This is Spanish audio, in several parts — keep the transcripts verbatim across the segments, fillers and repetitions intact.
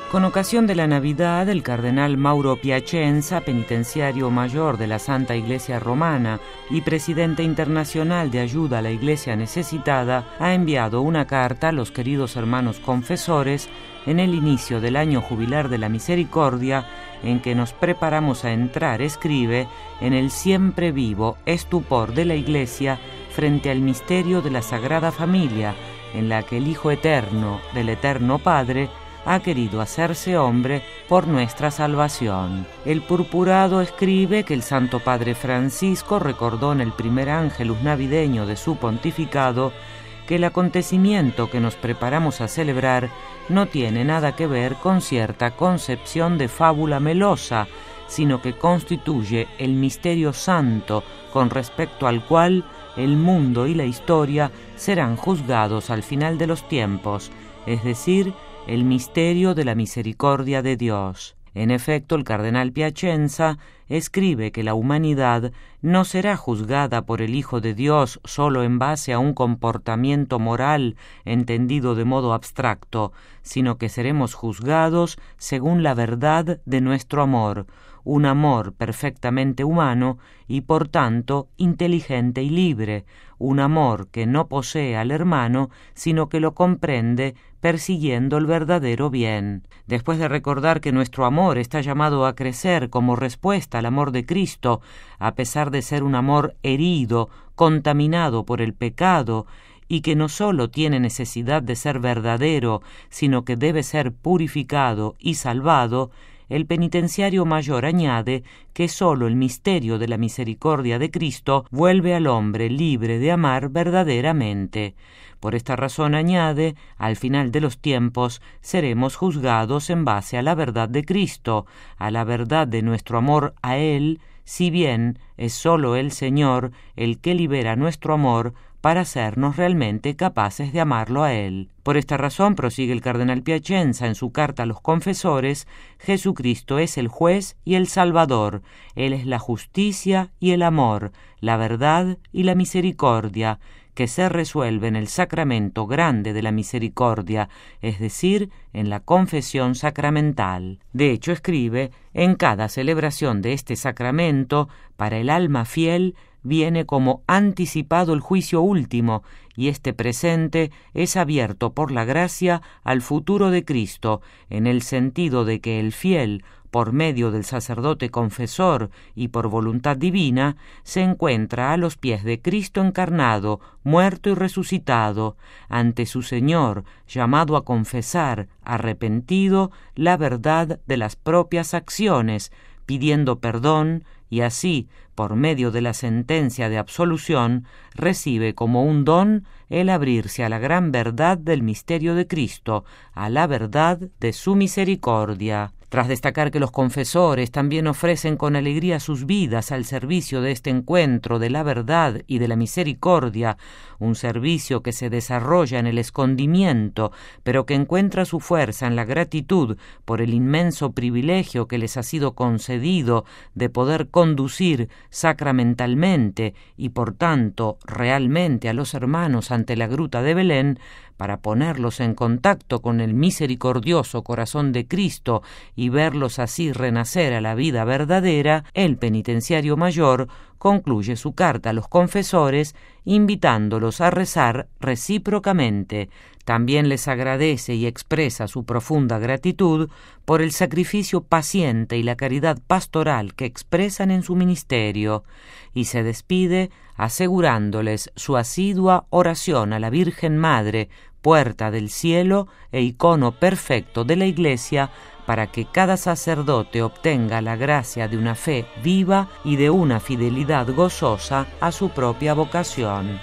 Con ocasión de la Navidad, el cardenal Mauro Piacenza, penitenciario mayor de la Santa Iglesia Romana y presidente internacional de ayuda a la Iglesia necesitada, ha enviado una carta a los queridos hermanos confesores en el inicio del año jubilar de la misericordia, en que nos preparamos a entrar, escribe, en el siempre vivo estupor de la Iglesia frente al misterio de la Sagrada Familia, en la que el Hijo Eterno del Eterno Padre ha querido hacerse hombre por nuestra salvación. El purpurado escribe que el Santo Padre Francisco recordó en el primer ángelus navideño de su pontificado que el acontecimiento que nos preparamos a celebrar no tiene nada que ver con cierta concepción de fábula melosa, sino que constituye el misterio santo con respecto al cual el mundo y la historia serán juzgados al final de los tiempos, es decir, el misterio de la misericordia de Dios. En efecto, el cardenal Piacenza escribe que la humanidad no será juzgada por el Hijo de Dios solo en base a un comportamiento moral entendido de modo abstracto, sino que seremos juzgados según la verdad de nuestro amor, un amor perfectamente humano y por tanto inteligente y libre, un amor que no posee al hermano, sino que lo comprende persiguiendo el verdadero bien. Después de recordar que nuestro amor está llamado a crecer como respuesta al amor de Cristo, a pesar de ser un amor herido, contaminado por el pecado, y que no solo tiene necesidad de ser verdadero, sino que debe ser purificado y salvado, el penitenciario mayor añade que sólo el misterio de la misericordia de Cristo vuelve al hombre libre de amar verdaderamente. Por esta razón añade, al final de los tiempos seremos juzgados en base a la verdad de Cristo, a la verdad de nuestro amor a Él, si bien es sólo el Señor el que libera nuestro amor para hacernos realmente capaces de amarlo a Él. Por esta razón, prosigue el cardenal Piacenza en su carta a los confesores, Jesucristo es el juez y el salvador, Él es la justicia y el amor, la verdad y la misericordia, que se resuelve en el sacramento grande de la misericordia, es decir, en la confesión sacramental. De hecho, escribe, en cada celebración de este sacramento, para el alma fiel, viene como anticipado el juicio último, y este presente es abierto por la gracia al futuro de Cristo, en el sentido de que el fiel, por medio del sacerdote confesor y por voluntad divina, se encuentra a los pies de Cristo encarnado, muerto y resucitado, ante su Señor, llamado a confesar, arrepentido, la verdad de las propias acciones, pidiendo perdón, y así, por medio de la sentencia de absolución, recibe como un don el abrirse a la gran verdad del misterio de Cristo, a la verdad de su misericordia. Tras destacar que los confesores también ofrecen con alegría sus vidas al servicio de este encuentro de la verdad y de la misericordia, un servicio que se desarrolla en el escondimiento, pero que encuentra su fuerza en la gratitud por el inmenso privilegio que les ha sido concedido de poder conducir sacramentalmente y por tanto realmente a los hermanos ante la gruta de Belén, para ponerlos en contacto con el misericordioso corazón de Cristo y verlos así renacer a la vida verdadera, el penitenciario mayor concluye su carta a los confesores invitándolos a rezar recíprocamente. También les agradece y expresa su profunda gratitud por el sacrificio paciente y la caridad pastoral que expresan en su ministerio, y se despide asegurándoles su asidua oración a la Virgen Madre, puerta del cielo e icono perfecto de la Iglesia, para que cada sacerdote obtenga la gracia de una fe viva y de una fidelidad gozosa a su propia vocación.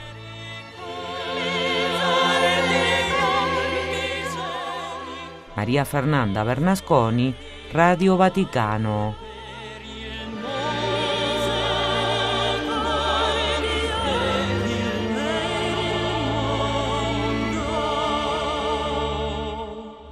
María Fernanda Bernasconi, Radio Vaticano.